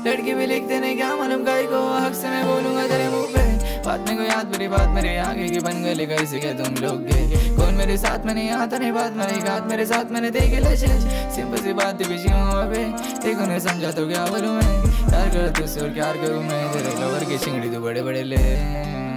लड़की भी लिख देने क्या मालूम गाय को, हक से मैं बोलूंगा तेरे मुंह पे। बात में कोई याद बुरी बात मेरे आगे की बन गई कैसे के तुम लोग गए। कौन मेरे साथ में नहीं आता नहीं बात मेरी घात मेरे साथ मैंने देखे लचे। सिंपल सी बात बिजी हूँ अबे देखो नहीं समझा तो क्या बोलूँ मैं। प्यार कर तुझसे और क्या करूँ मैं, तेरे लवर की चिंगड़ी तो बड़े बड़े ले।